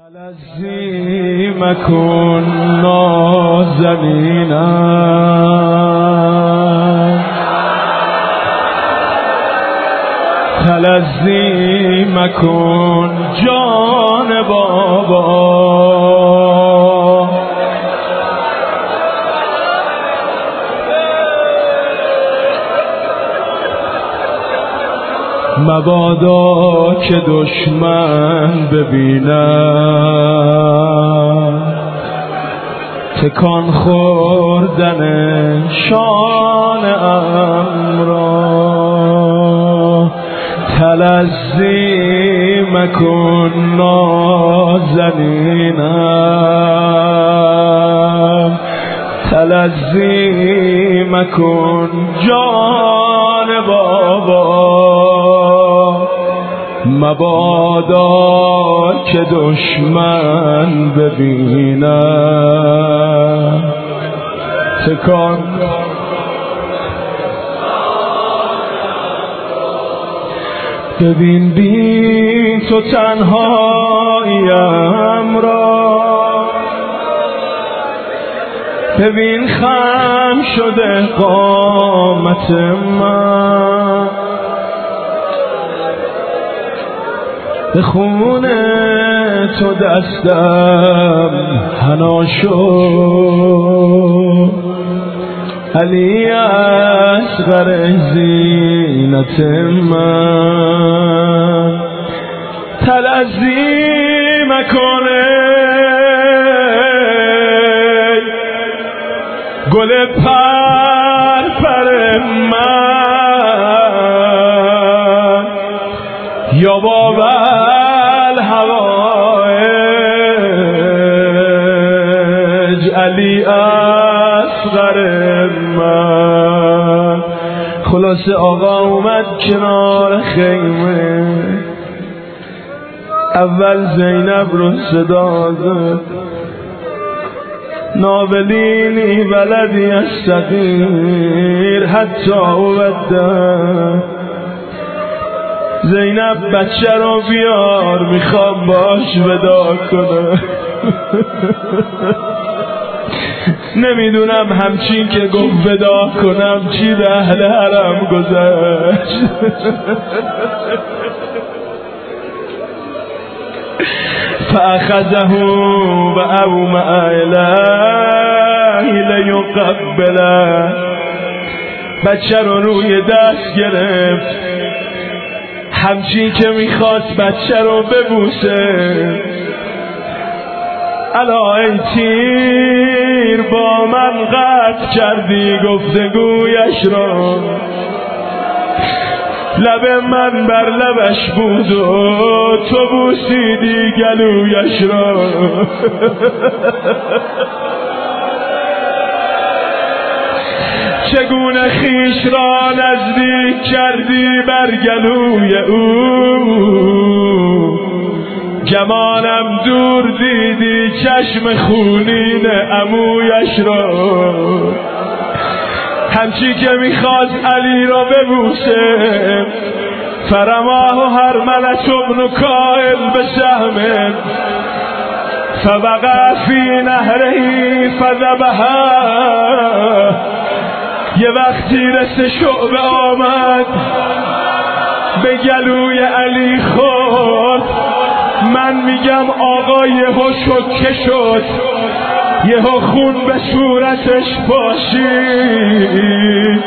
تلذی مکن نازنینم، تلذی مکن جان بابا، مبادا که دشمن ببینم تکان خوردن شان را. تلذی مکن نازنینم، تلذی مکن جان بابا، مبادا که دشمن ببینم تکان. ببین بی تو تنهاییم را، ببین خم شده قامت من، به خون تو دستم حنا شد، علی اصغر زینت من. تلذی مکنه گل پر من، یا بابل هوایج علی اصغر من. خلاصه آقا اومد کنار خیمه، اول زینب رو صدا زد، نابلینی بلدی الصغیر حتی اودن. زینب بچه رو بیار میخوام باش ودا کنم. نمیدونم همچین که گفت ودا کنم چی به اهل حرم گذشت. فاخذه و اومع الیه لیقبله، بچه رو روی دست گرفت همچین که میخواست بچه رو ببوسه. الا ای تیر با من قطع کردی گفتگویش را، لب من بر لبش بود و تو بوسیدی گلویش را. چگونه خیش را نزدیک کردی بر گلوی او، گمانم دور دیدی چشم خونین عمویش را. همچی که میخواست علی را ببوسه، فرماه هرملة بن کائل بسهم فوقع فی نهره فذبحه. یه وقتی رسه شعبه آمد به گلوی علی خورد، من میگم آقا یهو شوکه شد، یهو خون به صورتش پاشید.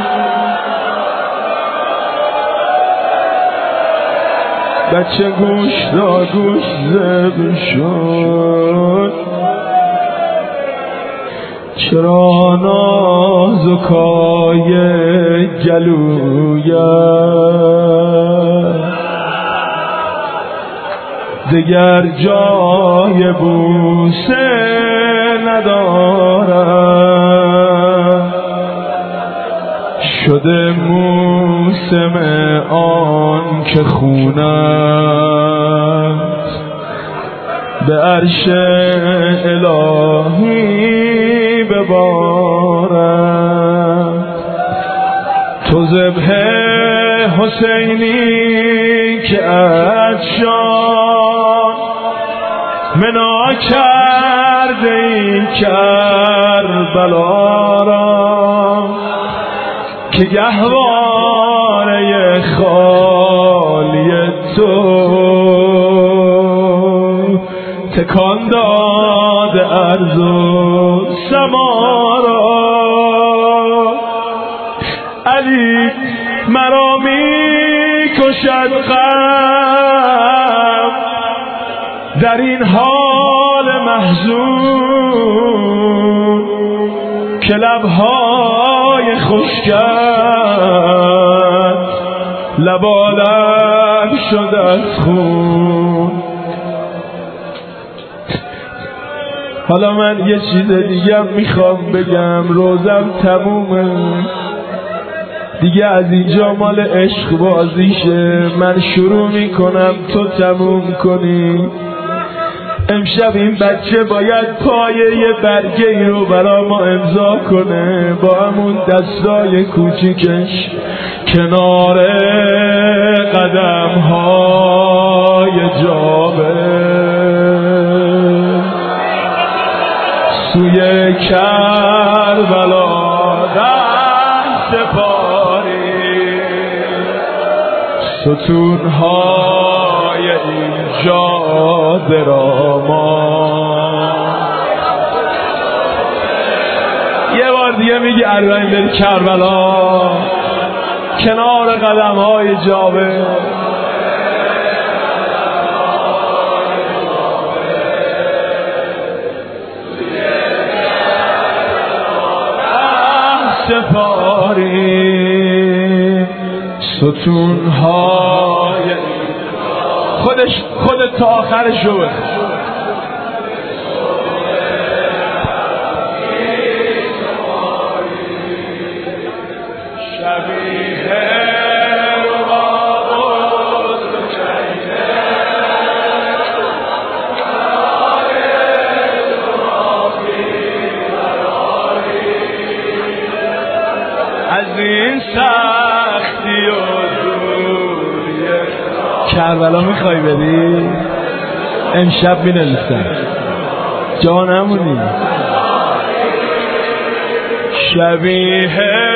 بچه گوش را گوش زب شد، چرا نازکای گلویت دگر جای بوسه ندارم. شده موسم آن که خونت به عرش الهی ببارد. تو ذبح حسینی که عطشان منا کرده این کربلا را که گهواره خالی تو تکان داد ارض و سما را. علی مرا می کشد غم در این حال محزون که لبهای خشکت لبالب شد از خون. حالا من یه چیز دیگه میخوام بگم، روزم تمومه دیگه، از اینجا مال عشق بازیشه. من شروع میکنم تو تموم کنی. امشب این بچه باید پایه یه برگه ای رو برا ما امضا کنه با همون دستای کوچیکش کنار قدم های جابه سوی کربلا دست پاری ستونهای این جاده را ما. یه بار دیگه میگی اربعین بری کربلا کنار قدم های جابه سپاری ستونهای خودت تا آخرش رو بخون. از این سختی و دوریه کربلا میخوای بری؟ امشب مینویسم جا نمونی. شبیه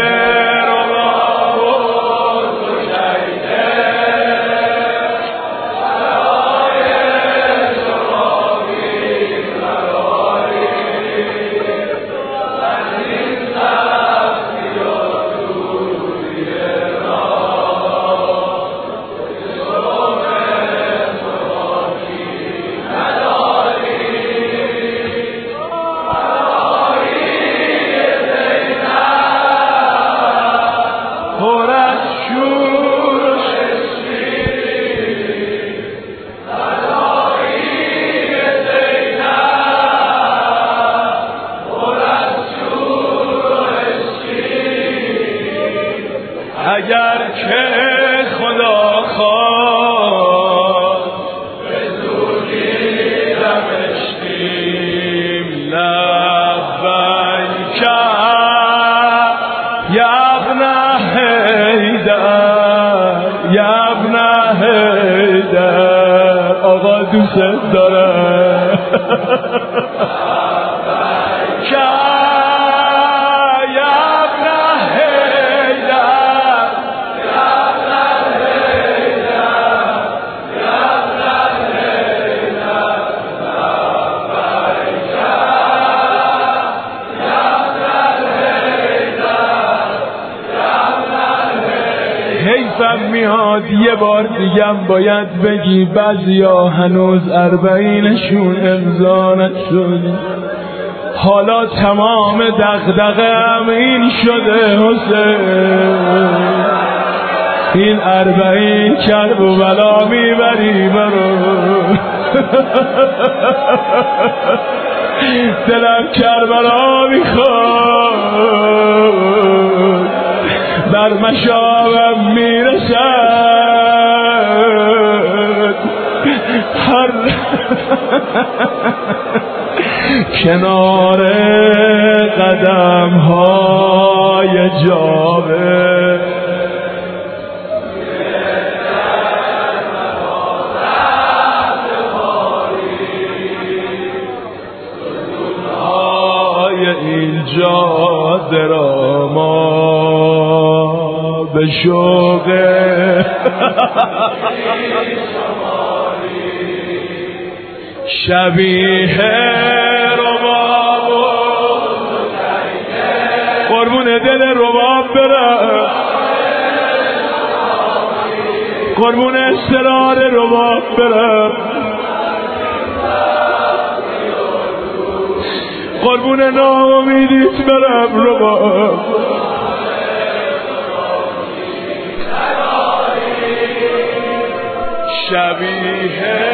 اگر که خدا خواست به زودی رمشتیم لبیک یا ابن حیدر یا ابن حیدر آقا دوست داره حیفم میاد یه بار دیگم باید بگی بعضیا هنوز اربعینشون امضا نشده. حالا تمام دغدغه‌ام این شده حسین این اربعین کرب و بلا میبری برو دلم کربلا میخواد در مشامم میرسد هر کنار قدم های جابه جاده را ما به شوق شبیه رباب قربون دل رباب برم، قربون اسرار رباب برم، قربون ناامیدیت برم رباب. شبیه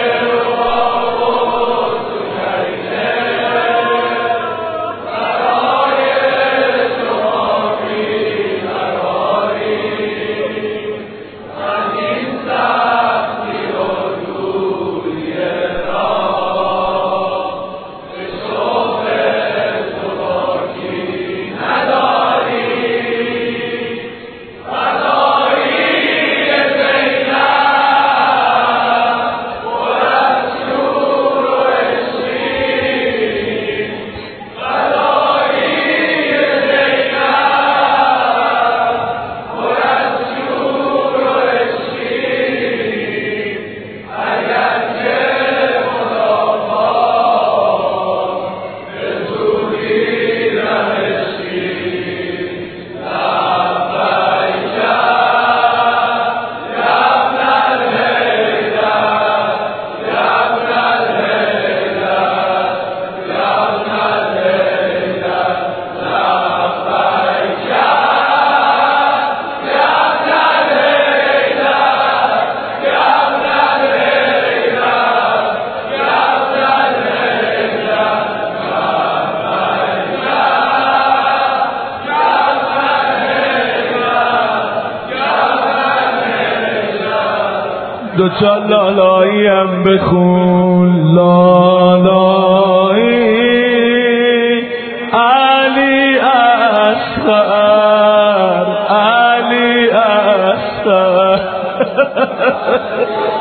دو تا لالاییم بخون لالایی علی اصغر علی اصغر